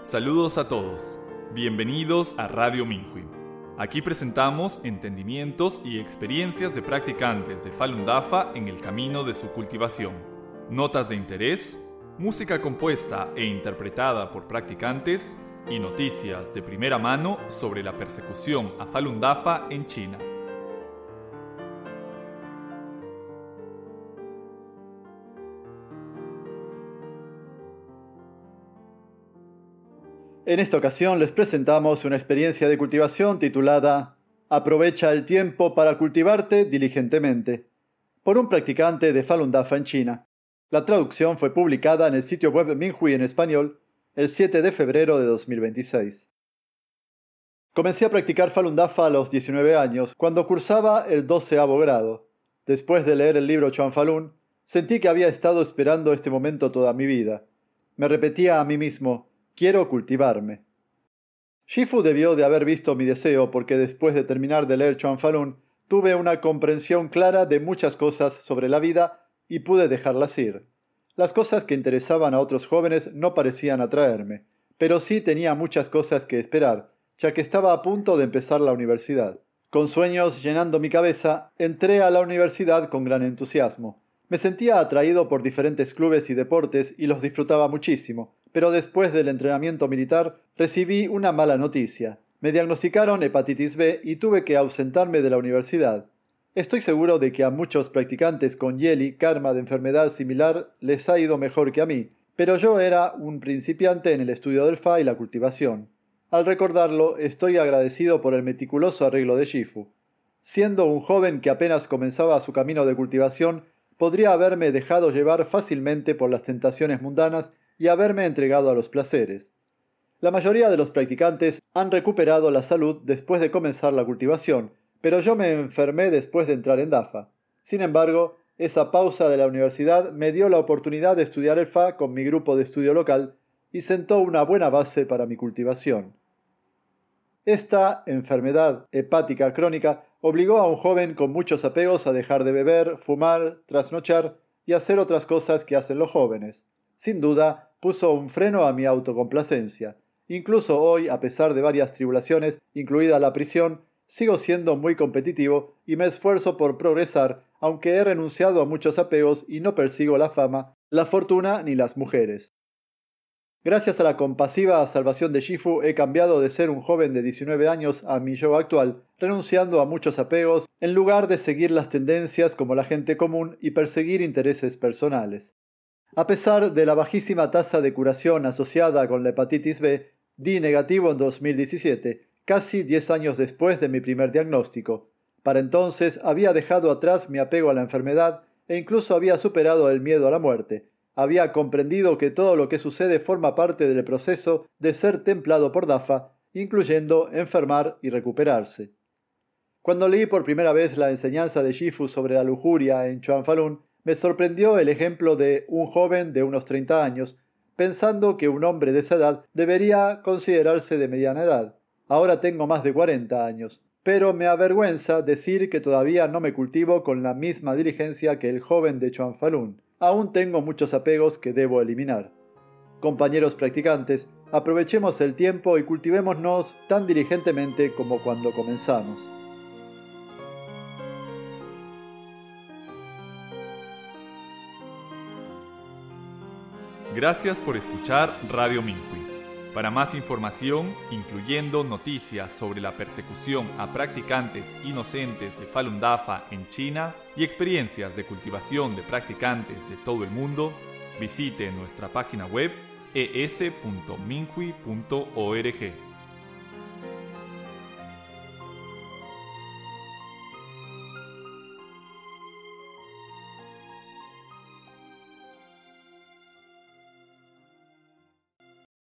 Saludos a todos. Bienvenidos a Radio Minhui. Aquí presentamos entendimientos y experiencias de practicantes de Falun Dafa en el camino de su cultivación. Notas de interés, música compuesta e interpretada por practicantes y noticias de primera mano sobre la persecución a Falun Dafa en China. En esta ocasión les presentamos una experiencia de cultivación titulada Aprovecha el tiempo para cultivarte diligentemente, por un practicante de Falun Dafa en China. La traducción fue publicada en el sitio web Minhui en español el 7 de febrero de 2026. Comencé a practicar Falun Dafa a los 19 años, cuando cursaba el 12º grado. Después de leer el libro Chuan Falun, sentí que había estado esperando este momento toda mi vida. Me repetía a mí mismo: quiero cultivarme. Shifu debió de haber visto mi deseo porque después de terminar de leer Chuan Falun, tuve una comprensión clara de muchas cosas sobre la vida y pude dejarlas ir. Las cosas que interesaban a otros jóvenes no parecían atraerme, pero sí tenía muchas cosas que esperar, ya que estaba a punto de empezar la universidad. Con sueños llenando mi cabeza, entré a la universidad con gran entusiasmo. Me sentía atraído por diferentes clubes y deportes y los disfrutaba muchísimo, pero después del entrenamiento militar recibí una mala noticia. Me diagnosticaron hepatitis B y tuve que ausentarme de la universidad. Estoy seguro de que a muchos practicantes con Yeli, karma de enfermedad similar, les ha ido mejor que a mí, pero yo era un principiante en el estudio del Fa y la cultivación. Al recordarlo, estoy agradecido por el meticuloso arreglo de Shifu. Siendo un joven que apenas comenzaba su camino de cultivación, podría haberme dejado llevar fácilmente por las tentaciones mundanas y haberme entregado a los placeres. La mayoría de los practicantes han recuperado la salud después de comenzar la cultivación, pero yo me enfermé después de entrar en Dafa. Sin embargo, esa pausa de la universidad me dio la oportunidad de estudiar el Fa con mi grupo de estudio local y sentó una buena base para mi cultivación. Esta enfermedad hepática crónica obligó a un joven con muchos apegos a dejar de beber, fumar, trasnochar y hacer otras cosas que hacen los jóvenes. Sin duda, puso un freno a mi autocomplacencia. Incluso hoy, a pesar de varias tribulaciones, incluida la prisión, sigo siendo muy competitivo y me esfuerzo por progresar, aunque he renunciado a muchos apegos y no persigo la fama, la fortuna ni las mujeres. Gracias a la compasiva salvación de Shifu he cambiado de ser un joven de 19 años a mi yo actual, renunciando a muchos apegos en lugar de seguir las tendencias como la gente común y perseguir intereses personales. A pesar de la bajísima tasa de curación asociada con la hepatitis B, di negativo en 2017, casi 10 años después de mi primer diagnóstico. Para entonces había dejado atrás mi apego a la enfermedad e incluso había superado el miedo a la muerte. Había comprendido que todo lo que sucede forma parte del proceso de ser templado por Dafa, incluyendo enfermar y recuperarse. Cuando leí por primera vez la enseñanza de Shifu sobre la lujuria en Chuan Falun, me sorprendió el ejemplo de un joven de unos 30 años, pensando que un hombre de esa edad debería considerarse de mediana edad. Ahora tengo más de 40 años, pero me avergüenza decir que todavía no me cultivo con la misma diligencia que el joven de Chuan Falun. Aún tengo muchos apegos que debo eliminar. Compañeros practicantes, aprovechemos el tiempo y cultivémonos tan diligentemente como cuando comenzamos. Gracias por escuchar Radio Minhui. Para más información, incluyendo noticias sobre la persecución a practicantes inocentes de Falun Dafa en China y experiencias de cultivación de practicantes de todo el mundo, visite nuestra página web es.minhui.org.